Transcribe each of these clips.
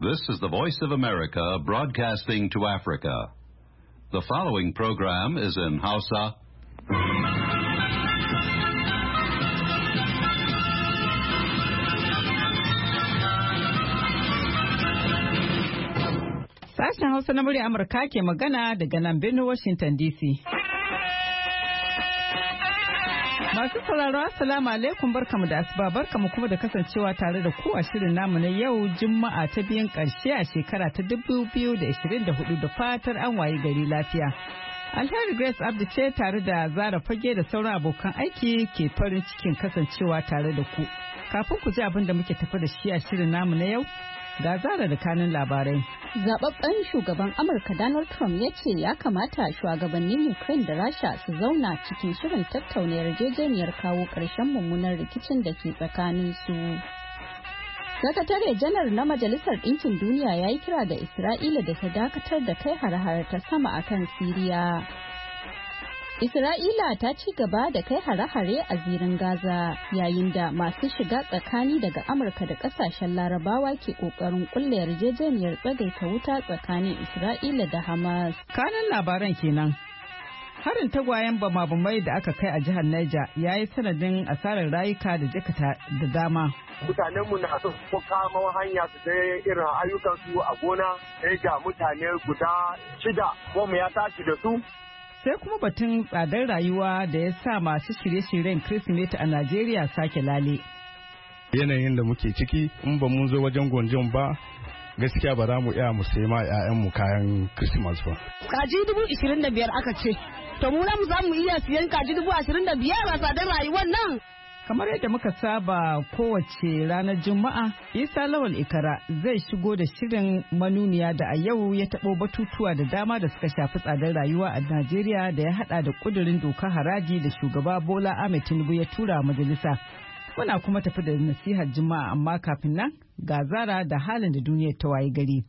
This is the Voice of America broadcasting to Africa. The following program is in Hausa. Sashen Hausa na murya Amurka ke magana daga nan birnin Washington DC. Masu sauraro assalamu alaikum, barkamu da asuba, barkamu kuma da kasancewa tare da ku a shirin namu na yau Juma'a ta biyan karshe a shekara ta 2024 da fatar an wayi gari lafiya. Alheri Grace Abdi ce tare da Zara Fage da sauran abokan aiki ke farin cikin kasancewa tare da ku. Kafin ku ji abin da muke tafi da shi a shirin namu na yau, ga Zara da kanin labarai. Zababben shugaban Amurka Donald Trump ya ce ya kamata shugabannin Ukraine da Rasha su zauna cikin shirin tattauna yarjejeniyar kawo ƙarshen mummunan rikicin da ke tsakanin su. Sakatare janar na Majalisar Ɗinkin Duniya ya yi kira da Isra'ila da ta dakatar da kai hare-hare ta sama akan Siriya. Isra'ila ta ci gaba da kai hare-hare a zirin Gaza yayin da masu shiga tsakani daga Amurka da kasashen Larabawa ke kokarin kulle yarjejeniyar tsagaita wuta tsakanin Isra'ila da Hamas. Kanan labaran kenan. Harin tagwayen bama-bamai da aka kai a jihar Niger ya yi sanadin asarar rayuka da jikata da dama. Mutanenmu na so su kama hanya su dai irin ayyukansu a gona, sai ga mutane guda 6 kuma ya tashi da su. Sai kuma batun tsadar rayuwa da ya sa masu shirye-shiryen Kirsimeti a Najeriya sake lale. Yanayin da muke ciki in ba mun zo wajen gwanjon ba, gaskiya ba za mu iya mu sai ma 'ya'yanmu kayan Christmas ba. Kaji 25,000 aka ce, to mu za mu iya siyan kaji 25,000 a tsadar rayuwar nan. Kamar yadda muka saba kowace ranar Juma'a, Isa Lawal Ikara zai shigo da shirin manuniya da a yau ya taɓo batutuwa da dama da suka shafi tsadar rayuwa a Najeriya da ya haɗa da ƙudurin dokar haraji da shugaba Bola Ahmed Tinubu ya tura majalisa. Muna kuma tafi da nasihar Juma'a, amma kafin nan ga Zara da halin da duniyar ta waye gari.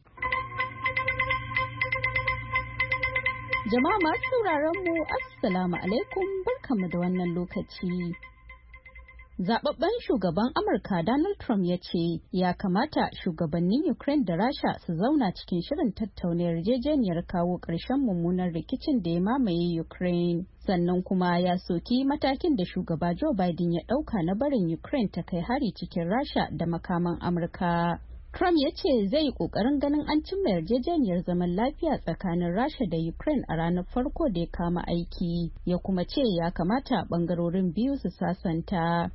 Jama'a masu sauraron mu assalamu alaikum, barkamu da wannan lokaci. Zababben shugaban Amurka Donald Trump ya ce ya kamata shugabannin Ukraine da Rasha su zauna cikin shirin tattauna yarjejeniyar kawo ƙarshen mummunan rikicin da ya mamaye Ukraine. Sannan kuma ya soki matakin da shugaba Joe Biden ya ɗauka na barin Ukraine ta kai hari cikin Rasha da makaman Amurka. Trump ya ce zai yi ƙoƙarin ganin an cimma yarjejeniyar zaman lafiya tsakanin Rasha da Ukraine a ranar farko da ya kama aiki, ya kuma ce ya kamata ɓangarorin biyu su sasanta.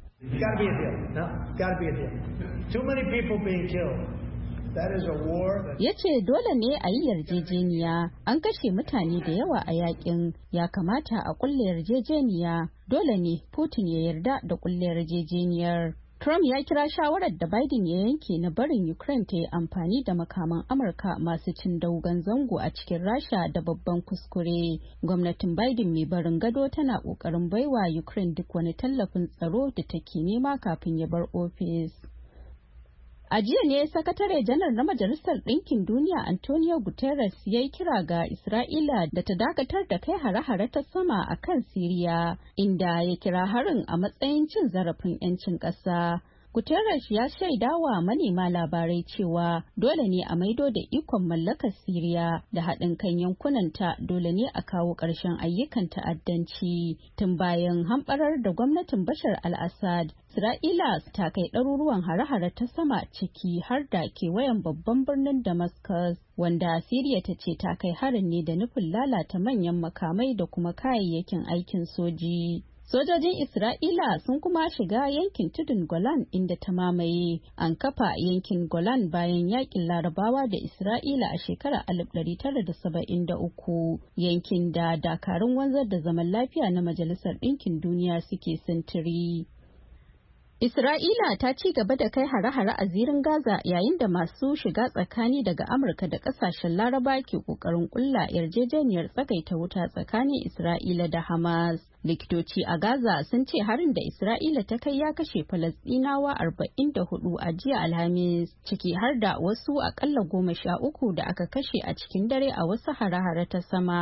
Ya ce dole ne a yi yarjejeniya, an kashe mutane da yawa a yakin, ya kamata a kulle yarjejeniya, dole ne Putin ya yarda da kulle yarjejeniyar. Trump ya kira shawarar da Biden ya yanke na barin Ukraine ta yi amfani da makaman Amurka masu cin dogon zango a cikin Rasha da babban kuskure. Gwamnatin Biden mai barin gado tana ƙoƙarin baiwa Ukraine duk wani tallafin tsaro da take nema kafin ya bar ofis. A jiya ne Sakatare Janar na Majalisar Ɗinkin Duniya Antonio Guterres ya yi kira ga Isra'ila da ta dakatar da kai hare-hare ta sama a kan Siriya, inda ya kira harin a matsayin cin zarafin 'yancin ƙasa. Guterres ya shaidawa manema labarai cewa dole ne a maido da ikon mallakar Siriya da haɗin kan yankunanta, dole ne a kawo ƙarshen ayyukan ta'addanci. Tun bayan hamɓarar da gwamnatin Bashar al-Assad, Isra'ila ta kai ɗaruruwan hare-hare ta sama ciki har da kewayen babban birnin Damascus, wanda Siriya ta ce ta kai harin ne da nufin lalata manyan makamai da kuma kayayyakin aikin soji. Sojojin Isra'ila sun kuma shiga yankin tudun Golan inda ta mamaye. An kafa yankin Golan bayan yakin Larabawa da Isra'ila a shekarar 1973, yankin da dakarun wanzar da zaman lafiya na Majalisar Ɗinkin Duniya suke sintiri. Isra'ila ta ci gaba da kai hare-hare a zirin Gaza yayin da masu shiga tsakani daga Amurka da kasashen Laraba ke kokarin kulla yarjejeniyar tsagaita wuta tsakanin Isra'ila da Hamas. Likitoci a Gaza sun ce harin da Isra'ila ta kai ya kashe Falasɗinawa 44 a jiya Alhamis, ciki har da wasu akalla 13 da aka kashe a cikin dare a wasu hare-hare ta sama.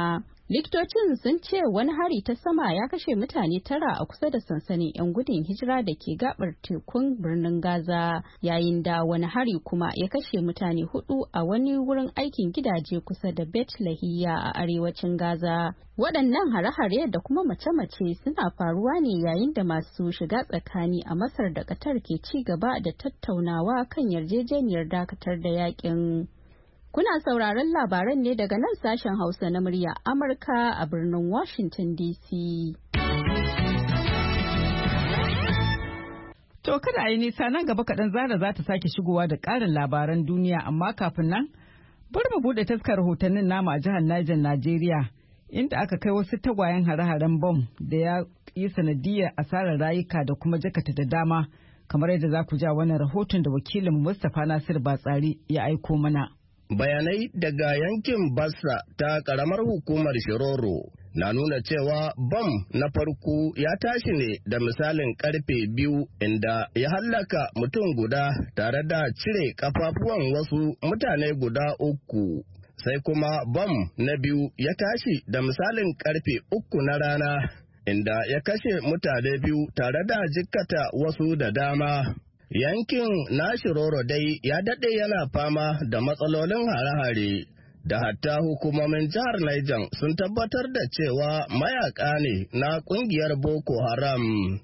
Likitocin sun ce wani hari ta sama ya kashe mutane 9 a kusa da sansanin 'yan gudun hijira da ke gabar tekun birnin Gaza, yayin da wani hari kuma ya kashe mutane 4 a wani wurin aikin gidaje kusa da Bet Lahiya a arewacin Gaza. Waɗannan hare-hare da kuma mace-mace suna faruwa ne yayin da masu shiga tsakani a Masar da Qatar ke ci gaba da tattaunawa kan yarjejeniyar dakatar da yakin. Kuna sauraron labaran ne daga nan sashen Hausa na murya Amurka a birnin Washington DC. To kada a yi nisa nan gaba kaɗan Zara za ta sake shigowa da ƙarin labaran duniya, amma kafin nan bari mu buɗe taskar rahotannin nama a jihar Niger, Najeriya, inda aka kai wasu tagwayen hare-haren bom da ya yi sanadiyar asarar rayuka da kuma jakata da dama, kamar yadda za ku ja wannan rahoton da wakilin Mustapha Nasir Batsari ya aiko mana. Bayanai daga yankin Bassa ta karamar hukumar Shiroro na nuna cewa bom na farko ya tashi ne da misalin karfe 2 inda ya hallaka mutum guda tare da cire kafafuwan wasu mutane guda 3. Sai kuma bom na biyu ya tashi da misalin karfe 3 na rana inda ya kashe mutane 2 tare da jikkata wasu da dama. Yankin na Shiroro dai ya daɗe yana fama da matsalolin hare-hare, da hatta hukumomin jihar Niger sun tabbatar da cewa mayaka ne na ƙungiyar Boko Haram.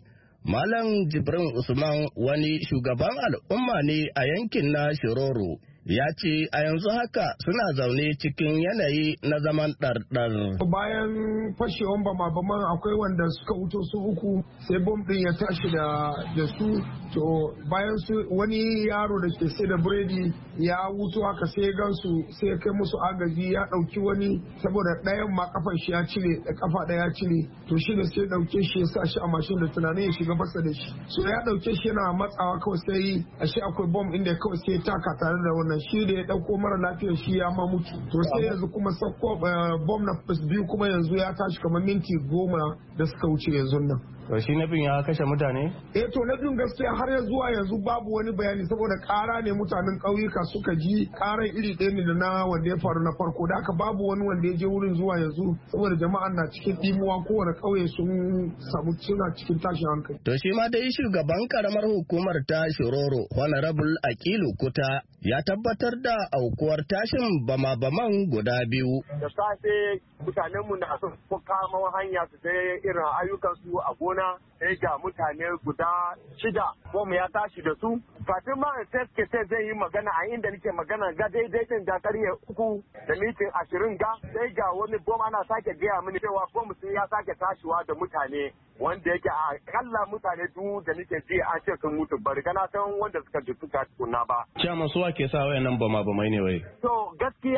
Malam Jibrin Usman, wani shugaban al'umma ne a yankin na Shiroro, ya ce a yanzu haka suna zaune cikin yanayi na zaman ɗarɗar. Bayan fashewan bama-baman akwai wanda suka wuto su 3 sai bom ɗin ya tashi da su, to bayan su wani yaro da ke sai da biredi ya wuto haka sai gansu sai ya kai musu agaji, ya ɗauki wani saboda ɗayan ma kafan shi ya cire da kafa ɗaya ya cire, to shi da sai ɗauke shi ya sa shi a mashin da tunanin ya shiga basa da shi, so ya ɗauke shi yana matsawa kawai sai ashe akwai bom inda kawai sai ya taka tare da wannan shi da ya dauko mara lafiyar shi ya ma mutu, to sai yanzu kuma sakko bom na biyu kuma yanzu ya tashi kamar minti 10 da suka wuce yanzu nan. To shi na ya kashe mutane? To na biyun gaskiya har ya zuwa yanzu babu wani bayani saboda kara ne mutanen ƙauyuka suka ji, karan iri ɗaya ne da na wanda ya faru na farko, da haka babu wani wanda ya je wurin zuwa yanzu saboda jama'an na cikin ɗimuwa, kowane ƙauye sun samu suna cikin tashin hankali. To shi ma dai shugaban karamar hukumar ta Shiroro Honorable Akilu Kuta ya tabbatar da aukuwar tashin bama-baman guda 2. Da safe mutanenmu na son kama hanya su je irin ayyukansu a gona, sai ga mutane guda 6 bom ya tashi da su. Kafin ma sai zai yi magana a inda nake magana ga daidai din da karye 3 da mitin 20 ga sai ga wani bom ana sake gaya mini cewa bom sun ya sake tashiwa da mutane wanda yake a kalla mutane da nake ji an ce sun mutu, bari kana san wanda suka ji suka tukuna ba. Chairman suwa ke sa wayannan bama-bamai ne wai? To gaskiya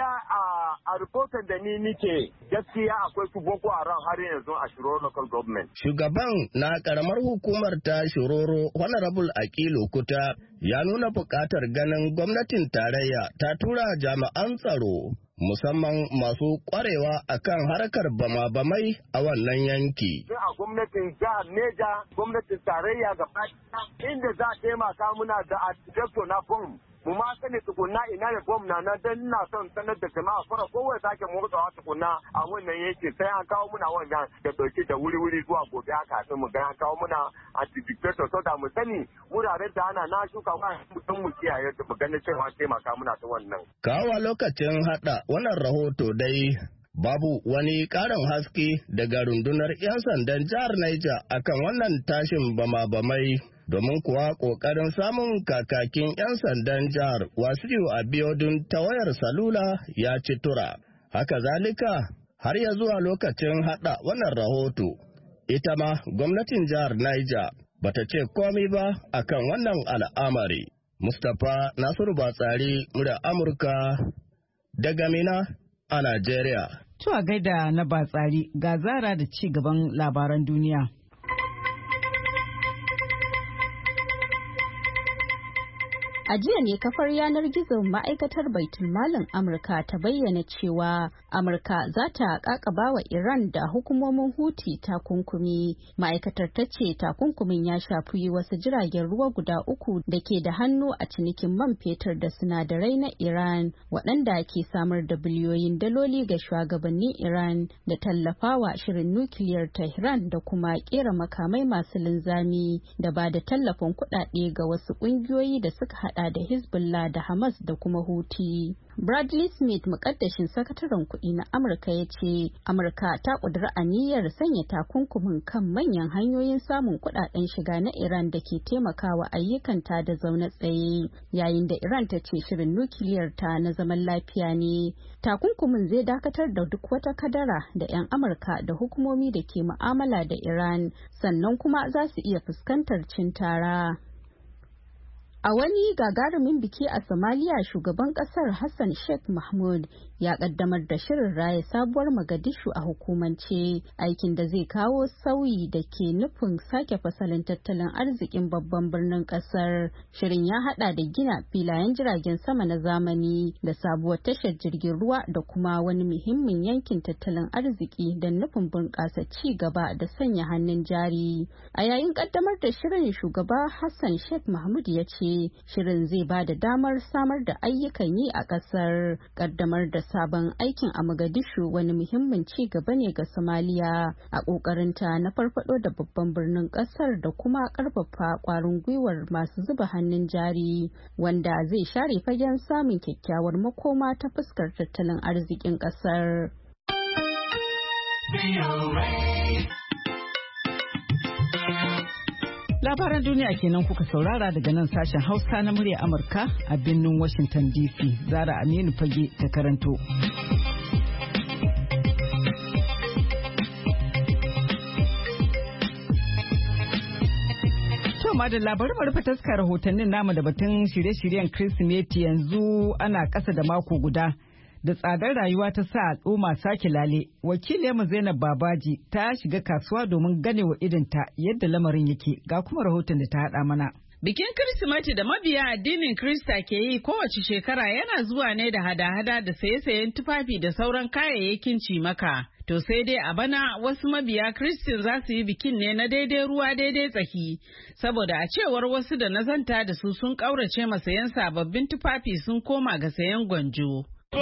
a rahoton da ni nike gaskiya akwai su Boko Haram har yanzu a Shiroro local government. Shugaban na karamar hukumar ta Shiroro Honorable Akilu Kuta ya nuna buƙatar ganin gwamnatin tarayya ta tura jami'an tsaro musamman masu kwarewa akan harkar bama-bamai a wannan yanki. A gwamnatin jihar Neja, gwamnatin tarayya gaba inda za a taimaka muna da a na bom. Mu ma sani tukunna ina ne bom na nan dan ina son sanar da jama'a fara kowa sake motsawa tukunna a wannan yanki sai an kawo muna wannan da dauke da wuri-wuri zuwa gobe haka sai mu ga an kawo muna anti-dictator so da mu sani wuraren da ana na shuka wa mutum mu kiyaye da mu ganin cewa taimaka muna ta wannan. Kawo lokacin hada wannan rahoto dai babu wani ƙarin haske daga rundunar 'yan sandan jihar Niger akan wannan tashin bama-bamai, domin kuwa ƙoƙarin samun kakakin 'yan sandan jihar Wasiu Abiodun ta wayar salula ya ci tura. Haka zalika har ya zuwa lokacin haɗa wannan rahoto, ita ma gwamnatin jihar Niger bata ce komai ba akan wannan al'amari. Mustapha Nasiru Batsari, murya Amurka daga Mina a Najeriya. To a gaida na Batsari, ga Zara da ci gaban labaran duniya. A jiya ne kafar yanar gizon ma'aikatar Baitul Malin Amurka ta bayyana cewa Amurka za ta kakaba wa Iran da hukumomin Houthi takunkumi. Ma'aikatar ta ce takunkumin ya shafi wasu jiragen ruwa guda 3 da ke da hannu a cinikin man fetur da sinadarai na Iran, waɗanda ke samar da biliyoyin daloli ga shugabannin Iran da tallafawa shirin nukiliyar Tehran da kuma kera makamai masu linzami da ba da tallafin kuɗaɗe ga wasu ƙungiyoyi da suka hada da Hezbollah da Hamas da kuma Houthi. Bradley Smith, mukaddashin sakataren kuɗi na Amurka, ya ce Amurka ta ƙudiri aniyar sanya takunkumin kan manyan hanyoyin samun kuɗaɗen shiga na Iran da ke taimakawa ayyukanta da zaune tsaye, yayin da Iran ta ce shirin nukiliyar ta na zaman lafiya ne. Takunkumin zai dakatar da duk wata kadara da 'yan Amurka da hukumomi da ke mu'amala da Iran, sannan kuma za su iya fuskantar cin tara. A wani gagarumin biki a Somalia, shugaban kasar Hassan Sheikh Mahmud ya kaddamar da shirin raya sabuwar Mogadishu a hukumance, aikin da zai kawo sauyi da ke nufin sake fasalin tattalin arzikin babban birnin kasar. Shirin ya hada da gina filayen jiragen sama na zamani da sabuwar tashar jirgin ruwa da kuma wani muhimmin yankin tattalin arziki da nufin bunƙasa ci gaba da sanya hannun jari. A yayin kaddamar da shirin, shugaba Hassan Sheikh Mahmud ya ce shirin zai ba da damar samar da ayyukan yi a kasar. Kaddamar da sabon aikin a Mogadishu wani muhimmin ci gaba ne ga Somalia a kokarinta na farfado da babban birnin kasar da kuma karfafa kwarin gwiwar masu zuba hannun jari, wanda zai share fagen samun kyakkyawar makoma ta fuskar tattalin arzikin kasar. Labaran duniya kenan kuka saurara daga nan sashen Hausa na murya Amurka a birnin Washington DC. Zara Aminu Fage ta karanto. Da labarin rufe taskar rahotannin namu da batun shirye-shiryen Kirsimeti. Yanzu ana ƙasa da mako guda da tsadar rayuwa ta sa al'umma sake lale. Wakiliyarmu Zainab Babaji ta shiga kasuwa domin ganewa idinta yadda lamarin yake, ga kuma rahoton da ta haɗa mana. Bikin Kirsimeti da mabiya addinin Kirista ke yi kowace shekara yana zuwa ne da hada-hada da saye-sayen tufafi da sauran kayayyakin cimaka. To sai dai a bana wasu mabiya Kiristin za su yi bikin ne na daidai ruwa daidai tsaki, saboda a cewar wasu da nazanta da su sun ƙaurace ma sayen sababbin tufafi sun koma ga sayen gwanjo.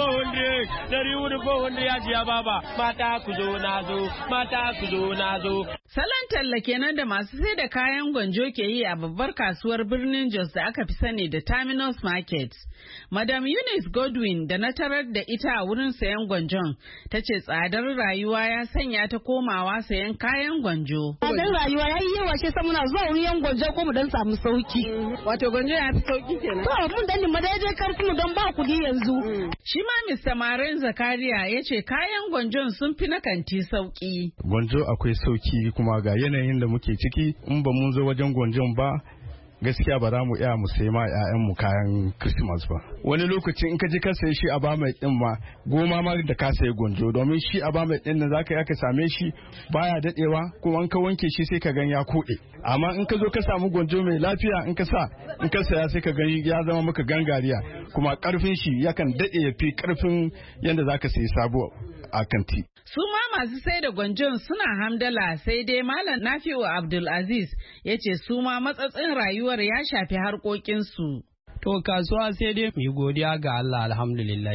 400 ya jiya baba, mata ku zo na zo, mata ku zo na zo. Salon talla kenan da masu sai da kayan gwanjo ke yi a babbar kasuwar birnin Jos da aka fi sani da Terminus Market. Madam Eunice Godwin da na tarar da ita a wurin sayan gwanjon ta ce tsadar rayuwa ya sanya ta komawa sayan kayan gwanjo. Tsadar rayuwa ya yi yawa shi sa muna zuwa wurin gwanjo ko mu dan samu sauki. Wato gwanjo ya fi sauki kenan. To mun dan mu daidai karfi mu don ba kuɗi yanzu. Shi ma Mr. Maren Zakaria ya ce kayan gwanjon sun fi na kanti sauki. Gwanjo akwai sauki kuma ga yanayin da muke ciki, in ba mun zo wajen gwanjon ba gaskiya ba za mu iya mu sai ma ƴaƴanmu kayan Christmas ba. Wani lokaci in ka je ka sayi shi a ba mai din ma goma ma da ka sayi gwanjo, domin shi a ba mai din nan zaka ka same shi baya dadewa, kuma in ka wanke shi sai ka gan ya kode. Amma in ka zo ka samu gwanjo mai lafiya in ka saya sai ka gani ya zama maka gangariya, kuma karfin shi yakan dade ya fi karfin yanda zaka sayi sabo a kanti. Su ma masu sai da gwanjon suna hamdala, sai dai Malam Nafi'u Abdulaziz ya ce su ma matsatsin rayuwar ya shafi harkokinsu. To kasuwa sai dai mu godiya ga Allah, alhamdulillah.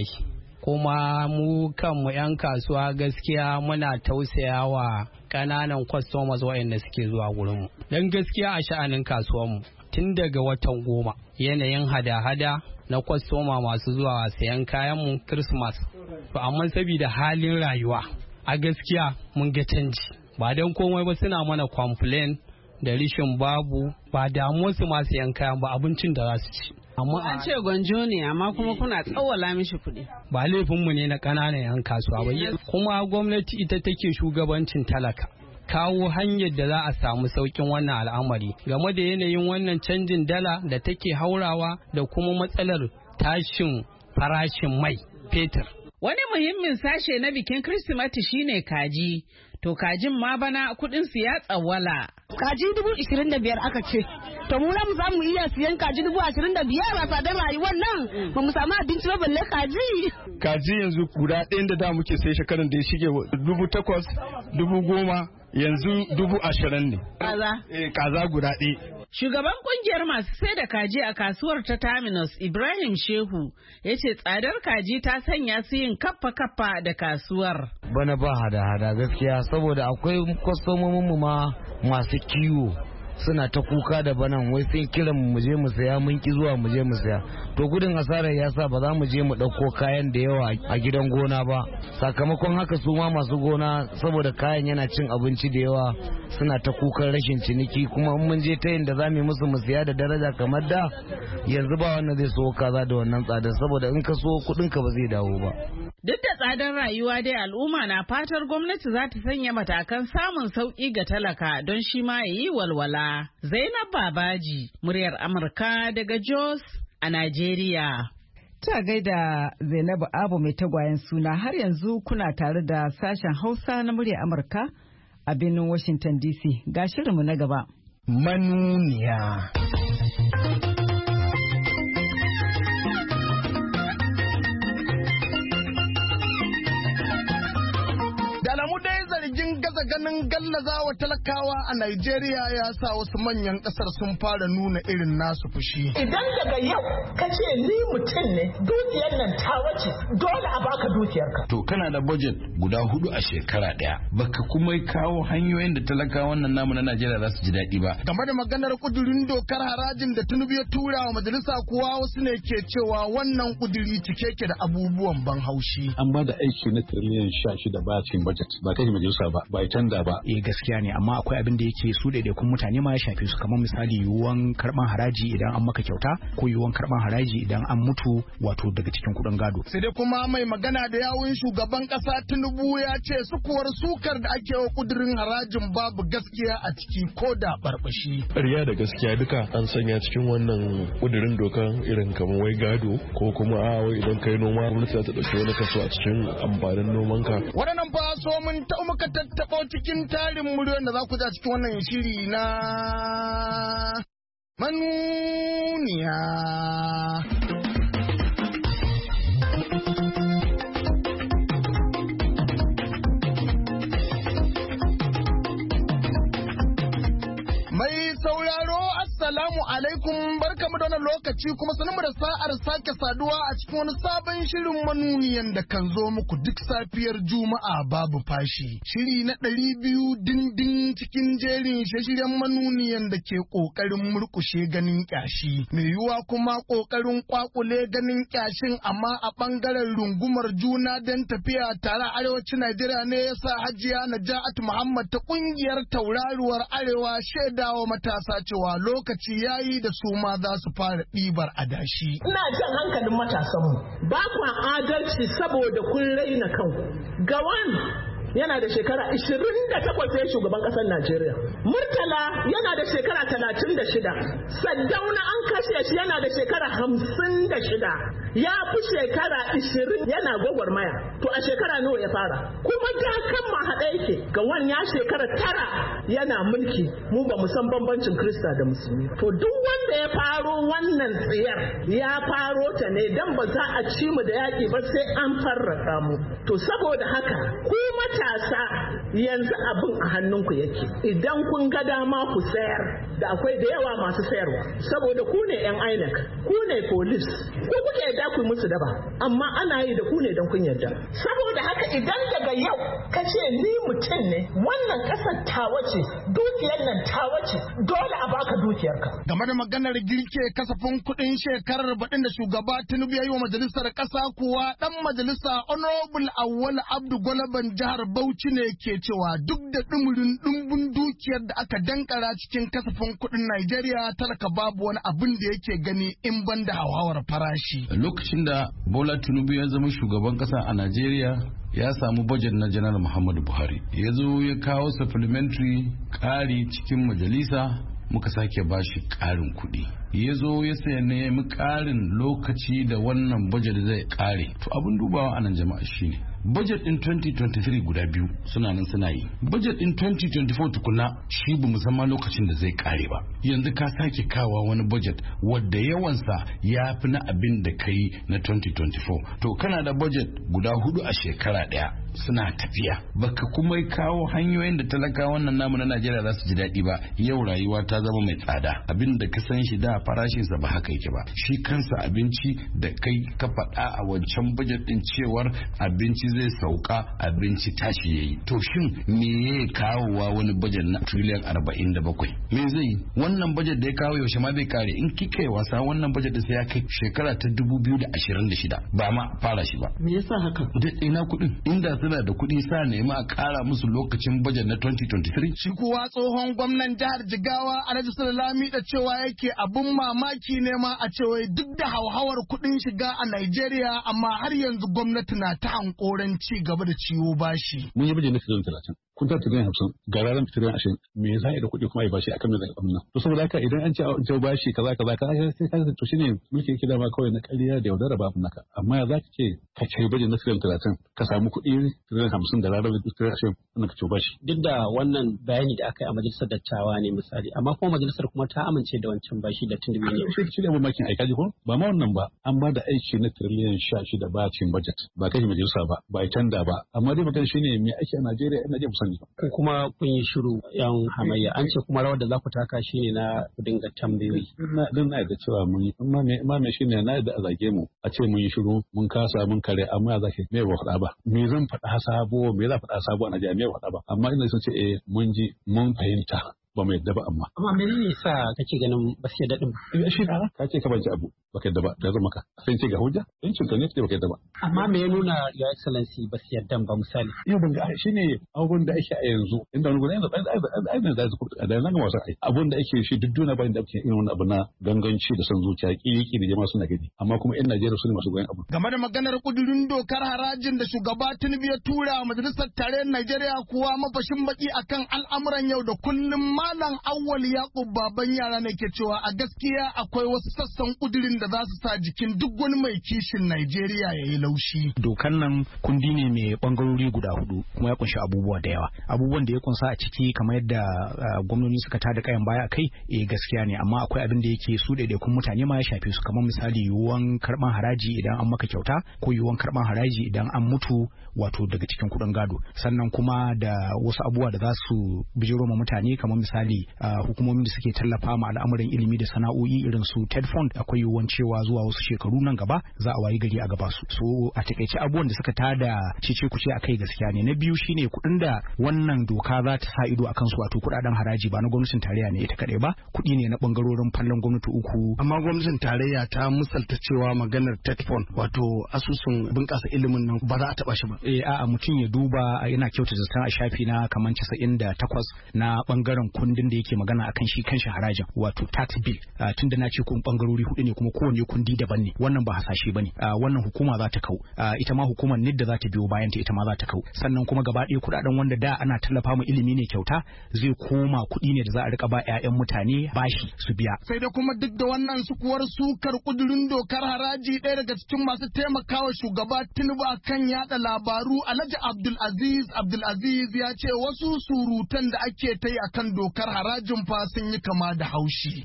Kuma mu kanmu 'yan kasuwa gaskiya muna tausayawa ƙananan customers waɗanda suke zuwa wurinmu. Don gaskiya a sha'anin kasuwanmu tun daga watan 10 yanayin hada-hada na kwastoma masu zuwa sayan kayanmu Christmas. To amma saboda halin rayuwa a gaskiya mun ga canji. Ba don komai ba suna mana complain da rishin babu, ba damuwar su masu sayan kayan ba, abincin da za su ci. Amma an ce gwanjo ne amma kuma kuna tsawwala mishi kuɗi. Ba laifinmu ne na ƙananan 'yan kasuwa ba. Kuma gwamnati ita take shugabancin talaka. Kawo hanyar da za a samu saukin wannan al'amari game da yanayin wannan canjin dala da take haurawa da kuma matsalar tashin farashin mai fetur. Wani muhimmin sashe na bikin Kirsimeti shine kaji. To kajin ma bana kudin su ya tsawwala. Kaji 25,000 aka ce. to mu na mu za mu iya siyan kaji 25,000 a tsadar rayuwar nan ba mu samu abinci ba balle kaji yanzu guda ɗayan da muke sai shekaran da ya shige 8,000 10,000 yanzu 20,000 ne kaza guda ɗaya. Shugaban kungiyar masu sai da kaji a kasuwar ta Terminus Ibrahim Shehu ya ce tsadar kaji ta sanya su yin kaffa da kasuwar. Bana ba hada-hada gaskiya saboda akwai kwastomomin mu ma masu kiwo suna ta kuka da banan wai sun kiran mu je mu saya mun ki zuwa mu je mu saya to gudun asarar ya sa ba za mu je mu dauko kayan da yawa a gidan gona ba sakamakon haka su ma masu gona saboda kayan yana cin abinci da yawa suna ta kukan rashin ciniki kuma in mun je ta yin da za mu musu mu saya da daraja kamar da yanzu ba wannan zai so kaza da wannan tsadar saboda in ka so kudin ka ba zai dawo ba. Duk da tsadar rayuwa dai al'umma na fatar gwamnati za ta sanya matakan samun sauƙi ga talaka don shi ma ya yi walwala. Zainab Babaji, muryar Amurka daga Jos a Najeriya. Ta gaida Zainabu Abu mai tagwayen suna har yanzu kuna tare da sashen Hausa na muryar Amurka a birnin Washington DC. Ga shirinmu na gaba. Manuniya. Gaza ganin gallazawa talakawa a Najeriya ya sa wasu manyan kasar sun fara nuna irin nasu fushi. Idan daga yau ka ce ni mutum ne dukiyar nan ta wace dole a baka dukiyarka. To kana da budget guda 4 a shekara daya baka kuma kawo hanyoyin da talakawan nan namu na Najeriya za su ji daɗi ba. Game da maganar kudurin dokar harajin da Tinubu ya tura wa majalisa kuwa wasu ne ke cewa wannan kuduri cike ke da abubuwan ban haushi. An ba da aiki na tiriliyan 16 ba cikin budget ba kai majalisa ba tanda ba. Gaskiya ne amma akwai abin da yake su daidaikun mutane ma ya shafe su kamar misali yiwuwan karban haraji idan an maka kyauta ko yiwuwan karban haraji idan an mutu wato daga cikin kudin gado. Sai dai kuma mai magana da yawun shugaban kasa Tinubu ya ce sukuwar sukar da ake wa kudirin harajin babu gaskiya a ciki ko da barbashi. Ƙarya da gaskiya duka an sanya cikin wannan kudirin dokan irin kamar wai gado ko kuma wai idan kai noma gwamnati za ta dauki wani kaso a cikin amfanin nomanka. Waɗannan fa so mun ta muka tattaɓa cikin tarin muryoyin da za ku ji cikin wannan shiri na manuniya. Mai sauraro assalamu alaikum barkamu da wannan lokaci kuma sanin da sa'ar sake saduwa a cikin wani sabon shirin manuniyan da kan zo muku duk safiyar Juma'a babu fashi. Shiri na 200 dindin cikin jerin shirye-shiryen manuniyan da ke kokarin murkushe ganin kyashi. Mai yiwuwa kuma kokarin kwakule ganin kyashin amma a bangaren rungumar juna don tafiya tare a arewacin Najeriya ne yasa Hajiya Naja'atu Muhammad ta kungiyar tauraruwar Arewa shaidawa matasa cewa lokaci yayi da su ma za su fara ɗibar adashi. Ina jan hankalin matasanmu ba kwa adalci saboda kun raina kanku. Gawan yana da shekara 28 ya shugaban kasar Najeriya. Murtala yana da shekara 36. Saddauna an kashe shi yana da shekara 56. Ya fi shekara 20 yana gwagwarmaya. To a shekara nawa ya fara? Kuma da kan ma haɗa yake. Ga wani ya shekara 9 yana mulki. Mu ba mu san bambancin Kirista da Musulmi. To duk wanda ya faro wannan tsiyar ya faro ta ne dan ba za a ci mu da yaƙi ba sai an farraka mu. To saboda haka ku matasa yanzu abin a hannunku yake. Idan kun ga dama ku sayar da akwai da yawa masu sayarwa saboda ku ne yan INEC, ku ne police, ku kuke yadda ku musu daba amma ana yi da ku ne don kun yarda. Saboda haka idan daga yau ka ce ni mutum ne wannan kasar tawa ce dukiyar nan tawa ce dole a baka dukiyarka. Game da maganar girke kasafin kuɗin shekarar baɗin da shugaba Tinubu ya yi wa majalisar ƙasa kuwa ɗan majalisa Honorable Awwal Abdu Gwalaban jihar Bauchi ne ke cewa duk da ɗumbin dukiyar da aka dankara cikin kasafin kuɗin Najeriya talaka babu wani abin da yake gani in ban da hauhawar farashi. Lokacin da Bola Tinubu ya zama shugaban ƙasa a Najeriya ya samu bajet na Janar Muhammadu Buhari. Ya zo ya kawo supplementary ƙari cikin majalisa muka sake bashi ƙarin kuɗi. Ya zo ya saya nemi ƙarin lokaci da wannan bajet zai ƙare. To abin dubawa a nan jama'a shine budget din 2023 guda biyu suna nan suna yi, budget din 2024 tukuna shi bamu san ma lokacin da zai kare ba. Yanzu ka sake kawa wani budget wadda yawansa ya fi na abin da kai na 2024. To kana da budget guda 4 a shekara daya suna tafiya, baka kuma kawo hanyoyin da talakawa wannan namu na Najeriya za su ji daɗi ba. Yau rayuwa ta zama mai tsada, abin da ka san shi da farashinsa ba haka yake ba. Shi kansa abinci da kai ka faɗa a wancan budget din cewar abinci zai sauka, abinci tashi yayi. To shin me ya kawowa wani budget na trillion 47? Me zai yi? Wannan budget da ya kawo yaushe ma bai kare? In kika yi wasa wannan budget din sai ya kai shekara ta 2026 ba ma fara shi ba. Me yasa haka? Da ina kuɗin? Inda suna da kuɗi sa nema a ƙara musu lokacin budget na 2023. Shi kuwa tsohon gwamnan jihar Jigawa Alhaji Sulami da cewa yake abun mamaki ne ma a cewa duk da hauhawar kuɗin shiga a Najeriya amma har yanzu gwamnati na ta hankoran ci gaba da ciwo bashi. Mun yi budget na 30. kun ta tiriliyan 50 ga ranar tiriliyan 20 me za a yi da kuɗi kuma a yi bashi akan me zai abin nan to saboda haka idan an ce bashi kaza to shine mulki yake dama kawai na ƙarya da yaudara ba abin naka amma ya za ka ce ka kai bajin na tiriliyan 30 ka samu kuɗi tiriliyan 50 da ranar tiriliyan 20 wannan ka ce bashi. Duk da wannan bayani da aka yi a majalisar dattawa ne misali amma kuma majalisar kuma ta amince da wancan bashi da tun ne. Shi ne abin makin aika ji ko ba ma wannan ba an ba da aiki na tiriliyan 16 ba cikin budget ba kai majalisa ba ba tanda ba amma dai magana shine me ake a Najeriya ina je musani. Ko kuma kun yi shiru yan hamayya an ce kuma rawar da za ku taka shine na ku dinga tambayoyi. Dan na da cewa mun yi amma me shine na da a zage mu a ce mun yi shiru mun kasa mun kare amma za ka me ba faɗa ba me zan faɗa sabo me za faɗa sabo a Najeriya me faɗa ba amma ina sun ce mun ji mun fahimta ba mai yadda ba amma. Amma menene yasa kake ganin ba su yadda din ba? Shi na ka ce ka banci abu baka yadda ba da zama ka sai ce ga hujja in cin ne ce baka yadda ba. Amma me ya nuna your excellency ba su yadda ba misali? Yau ban ga shine abubuwan da ake a yanzu inda wani gurin yanzu ai da su da nan ga wasu ai abun da ake shi duk duniya bayan da ake irin wannan abu na ganganci da son zuciya kiki da jama'a suna gani amma kuma in Najeriya su ne masu goyon abu. Game da maganar kudurin dokar harajin da shugaba Tinubu ya tura majalisar tarayyar Najeriya kuwa mafashin baki akan al'amuran yau da kullum Malam Awwal Yakub baban yara ne ke cewa a gaskiya akwai wasu sassan kudirin da za su sa jikin duk wani mai kishin Najeriya ya yi laushi. Dokan nan kundi ne mai bangarori guda 4 kuma ya kunshi abubuwa da yawa. Abubuwan da ya kunsa a ciki kamar yadda gwamnati suka tada kayan baya kai gaskiya ne amma akwai abin da yake su daidaikun mutane ma ya shafe su kamar misali yiwuwan karban haraji idan an maka kyauta ko yiwuwan karban haraji idan an mutu wato daga cikin kudin gado sannan kuma da wasu abubuwa da za su bijiro ma mutane kamar misali hukumomin da suke tallafa ma al'amuran ilimi da sana'o'i irin su TED Fund akwai yiwuwan cewa zuwa wasu shekaru nan gaba za a wayi gari a gaba su so a takaice abubuwan da suka tada cece kuce akai gaskiya ne na biyu shine kuɗin da wannan doka za ta sa ido akan su wato kuɗaɗen haraji ba na gwamnatin tarayya ne ita kadai ba kuɗi ne na bangarorin fallan gwamnati uku amma gwamnatin tarayya ta misalta cewa maganar TED Fund wato asusun bunƙasa ilimin nan ba za a taba shi ba a'a mutum ya duba yana kyautata zaton a shafi na kaman 98 na bangaren kundin da yake magana akan shi kanshi harajin wato tax bill tunda na ce kun bangarori 4 ne kuma kowanne kundi daban ne wannan ba hasashe bane wannan hukuma za ta kau ita ma hukumar NID za ta biyo bayan ta ita ma za ta kau sannan kuma gaba ɗaya kuɗaɗen wanda da ana tallafa mu ilimi ne kyauta zai koma kuɗi ne da za a rika ba ƴaƴan mutane bashi su biya sai da kuma duk da wannan sukuwar sukar kudurin dokar haraji ɗaya daga cikin masu taimakawa shugaba Tinubu akan yada labaru Alhaji Abdul Aziz ya ce wasu surutan da ake ta yi akan dokar harajin fa sun yi kama da haushi.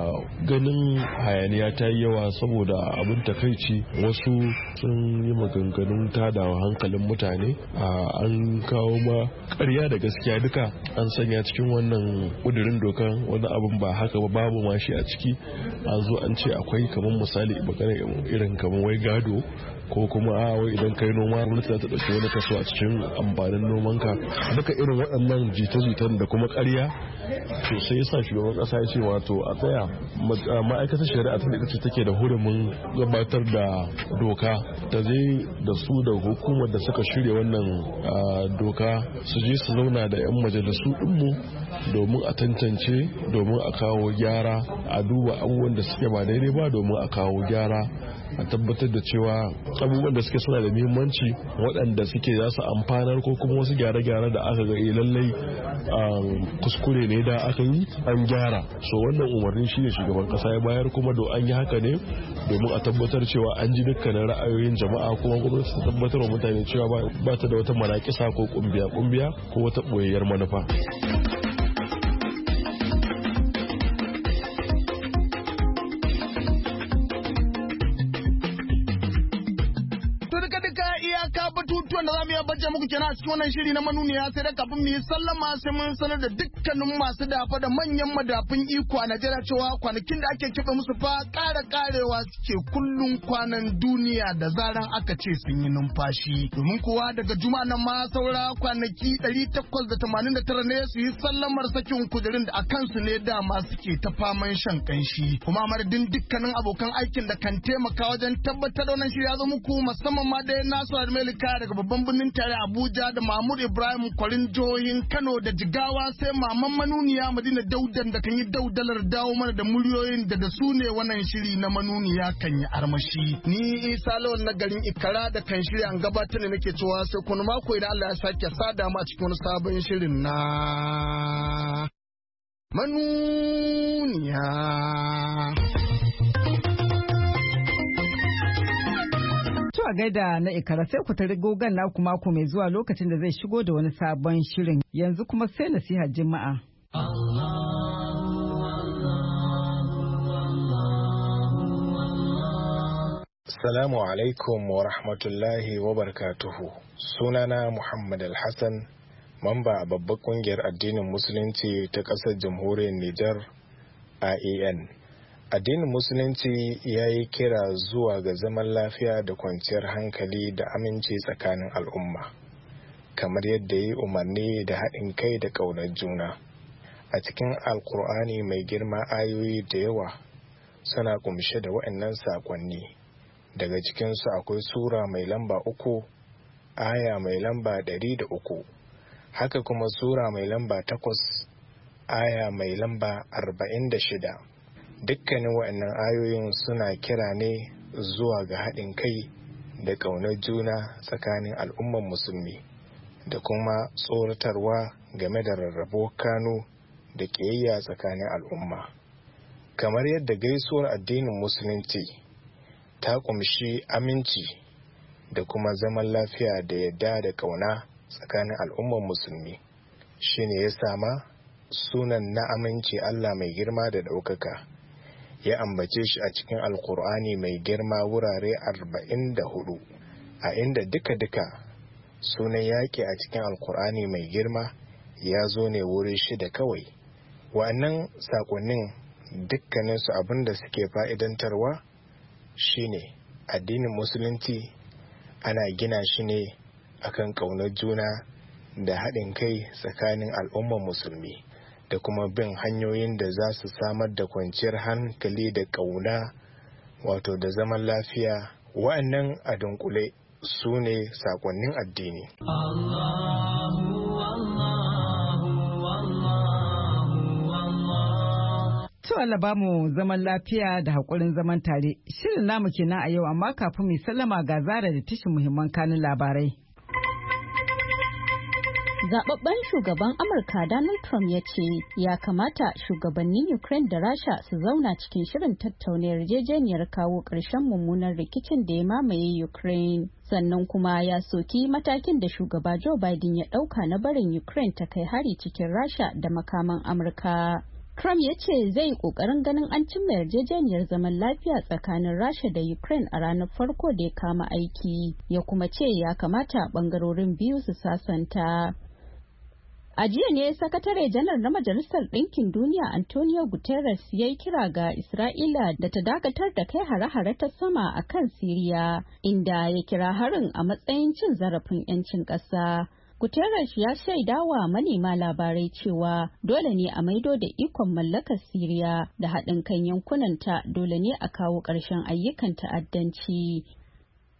Ganin hayaniya ta yi yawa saboda abin takaici wasu sun yi maganganun tadawa hankalin mutane an kawo ma ƙarya da gaskiya duka an sanya cikin wannan ƙudurin dokan wani abin ba haka ba babu ma shi a ciki an zo an ce akwai kamar misali irin kamar wai gado ko kuma wai idan kai noma gwamnati za ta ɗauki wani kaso a cikin amfanin nomanka duka irin waɗannan jita-jitan da kuma ƙarya to sai yasa shugaban ƙasa ya ce wato a tsaya ma'aikatar shari'a ta ita ce take da hurumin gabatar da doka ta je da su da hukumar da suka shirya wannan doka su je su zauna da 'yan majalisu ɗinmu domin a tantance domin a kawo gyara a duba abubuwan da suke ba daidai ba domin a kawo gyara a tabbatar da cewa abubuwan da suke suna da muhimmanci waɗanda suke za su amfanar ko kuma wasu gyare-gyare da aka ga lallai kuskure ne da aka yi an gyara. So wannan umarni shi ne shugaban kasa ya bayar kuma an yi haka ne domin a tabbatar cewa an ji dukkanin ra'ayoyin jama'a kuma gwamnati ta tabbatar wa mutane cewa ba ta da wata maraƙisa ko kumbiya ko wata ɓoyayyar manufa. da za mu iya bajja muku kenan a cikin wannan shiri na manuniya, sai da kafin mu yi sallama sai mun sanar da dukkanin masu dafa da manyan madafun iko a Najeriya cewa kwanakin da ake keɓe musu fa karewa suke kullum kwanan duniya da zaran aka ce sun yi numfashi. Domin kuwa daga juma'a nan ma saura kwanaki 889 ne su yi sallamar sakin kujerun da a kansu ne dama suke ta faman shan kanshi. Kuma madadin dukkanin abokan aikin da kan taimaka wajen tabbatar da wannan shiri ya zo muku, musamman ma dai Nasu Admelika daga babban birnin tare Abuja da Mahmud Ibrahim Kwarin jihohin Kano da Jigawa, sai maman manuniya Madina Daudan da kan yi daudalar dawo mana da muryoyin da su ne wannan shiri na manuniya kan yi armashi. Ni Isa Lawan na garin Ikara da kan shirya an gabatar da nake cewa sai kuma mako idan Allah ya sake sada mu a cikin wani sabon shirin na manuniya. A gaida na Ikara, sai ku tari gogon naku mako mai zuwa lokacin da zai shigo da wani sabon shirin. Yanzu kuma sai nasihar Juma'a. Assalamu alaikum wa rahmatullahi wa barakatuhu. Sunana Muhammad Al-Hassan, mamba a babbar kungiyar addinin Musulunci ta ƙasar Jamhuriyar Nijar, IAN. Addinin Musulunci ya yi kira zuwa ga zaman lafiya da kwanciyar hankali da aminci tsakanin al'umma, kamar yadda ya yi umarni da haɗin kai da ƙaunar juna. A cikin Alƙur'ani mai girma ayoyi da yawa suna ƙumshe da waɗannan saƙonni. Daga cikinsu akwai Sura mai lamba 3, aya mai lamba 103, haka kuma Sura mai lamba 8, aya mai lamba 46. Dukkanin waɗannan ayoyin suna kira ne zuwa ga haɗin kai da ƙaunar juna tsakanin al'umman musulmi da kuma tsoratarwa game da rarrabo kanu da ƙiyayya tsakanin al'umma. Kamar yadda gaisuwar addinin musulunci ta ƙumshi aminci da kuma zaman lafiya da yadda da ƙauna tsakanin al'umman musulmi, shine ya sama sunan na aminci Allah mai girma da ɗaukaka ya ambace shi a cikin Alkur'ani mai girma wurare 44, a inda duka sunan yaƙi a cikin Alkur'ani mai girma ya zo ne wuri 6 kawai. Wa'annan saƙonnin dukkaninsu abin da suke fa'idantarwa shine addinin musulunci ana gina shi ne akan ƙaunar juna da haɗin kai tsakanin al'ummar musulmi da kuma bin hanyoyin da za su samar da kwanciyar hankali da ƙauna, wato da zaman lafiya. Wa'annan a dunkule su ne saƙonnin addini. To Allah ba mu zaman lafiya da haƙurin zaman tare. Shirin namu kenan a yau, amma kafin mu sallama ga Zara da tashin muhimman kanun labarai. Zababben shugaban Amurka Donald Trump ya ce ya kamata shugabannin Ukraine da Rasha su zauna cikin shirin tattauna yarjejeniyar kawo ƙarshen mummunan rikicin da ya mamaye Ukraine. Sannan kuma ya soki matakin da shugaba Joe Biden ya ɗauka na barin Ukraine ta kai hari cikin Rasha da makaman Amurka. Trump ya ce zai yi ƙoƙarin ganin an cimma yarjejeniyar zaman lafiya tsakanin Rasha da Ukraine a ranar farko da ya kama aiki. Ya kuma ce ya kamata ɓangarorin biyu su sasanta. A jiya ne sakatare janar na Majalisar Ɗinkin Duniya Antonio Guterres ya yi kira ga Isra'ila da ta dakatar da kai hare-hare ta sama a kan Siriya, inda ya kira harin a matsayin cin zarafin 'yancin ƙasa. Guterres ya shaidawa manema labarai cewa dole ne a maido da ikon mallakar Siriya da haɗin kan yankunanta, dole ne a kawo ƙarshen ayyukan ta'addanci.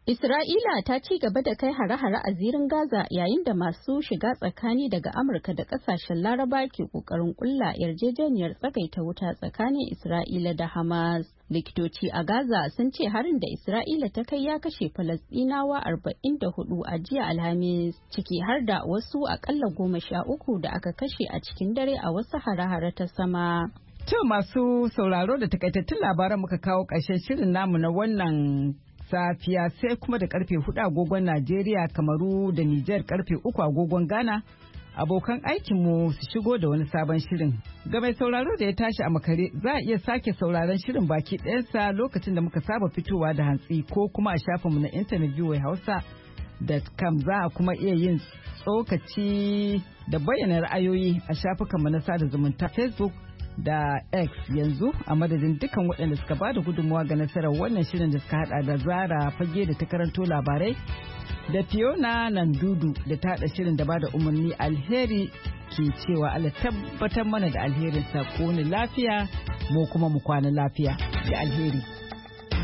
Isra'ila ta ci gaba da kai hare-hare a zirin Gaza yayin da masu shiga tsakani daga Amurka da kasashen Laraba ke kokarin kulla yarjejeniyar tsagaita wuta tsakanin Isra'ila da Hamas. Likitoci a Gaza sun ce harin da Isra'ila ta kai ya kashe Falasɗinawa 44 a jiya Alhamis, ciki har da wasu akalla 13 da aka kashe a cikin dare a wasu hare-hare ta sama. To masu sauraro da takaitattun labaran muka kawo ƙarshen shirin namu na wannan safiya, sai kuma da karfe 4 agogon Najeriya, Kamaru da Nijar, karfe 3 agogon Ghana abokan aikinmu su shigo da wani sabon shirin. Ga mai sauraro da ya tashi a makare, za a iya sake sauraron shirin baki ɗayansa lokacin da muka saba fitowa da hantsi ko kuma a shafinmu na intanet voahausa.com. Za a kuma iya yin tsokaci da bayyana ra'ayoyi a shafukanmu na sada zumunta Facebook da X. Yanzu a madadin dukan waɗanda suka bada gudunmawa ga nasarar wannan shirin da suka hada da Zara Fage da ta karanto labarai, da Fiona Nandudu da ta hada shirin da bada umarni. Alheri ke cewa Allah tabbatar mana da alherin sa, ko ni lafiya mu kuma mu kwana lafiya da alheri.